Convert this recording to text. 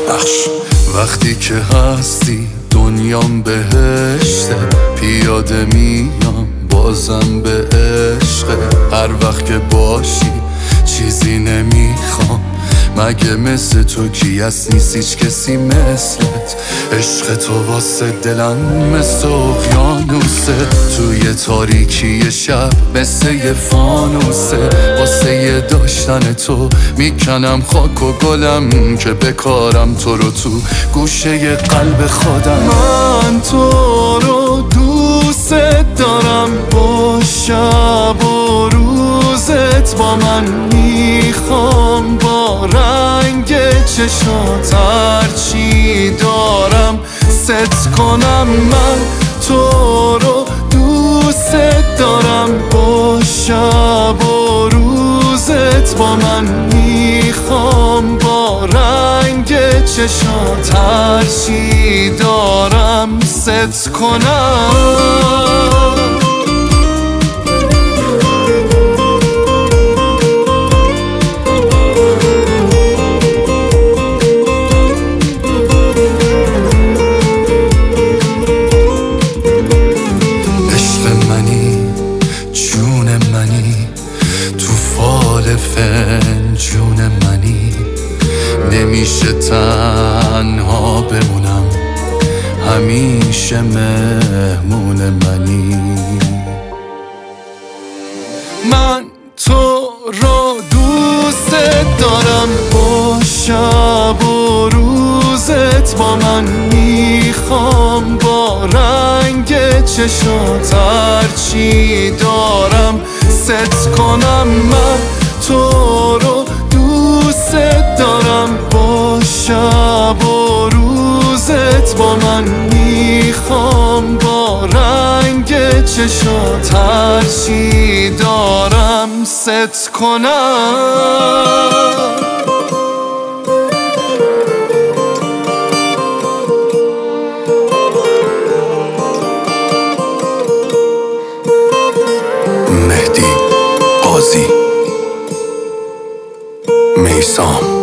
وقتی که هستی دنیام بهشته، پیاده میام بازم به عشقه. هر وقت که باشی چیزی نمیخوام، مگه مثل تو کی هست؟ نیست هیچ کسی مثلت. عشق تو واسه دلم مثل اقیانوسه، توی تاریکی شب مثل یه فانوسه. واسه یه داشتن تو میکنم خاک و گلم، که بکارم تو رو تو گوشه قلب خودم. من تو رو دوست دارم، با شب و روزت با من میخوام، با رنگ چشات هرچی دارم ست کنم. من تو رو دوست دارم، با شب و روزت با من میخوام، با رنگ چشات هرچی دارم ست کنم. فنجون منی، نمیشه تنها بمونم، همیشه مهمون منی. من تو رو دوست دارم، با شب و روزت با من میخوام، با رنگ چشات هرچی دارم ست کنم. من تو رو دوست دارم، با شب و روزت با من میخوام، با رنگ چشات هرچی دارم ست کنم. مهدی قاضی، میثام.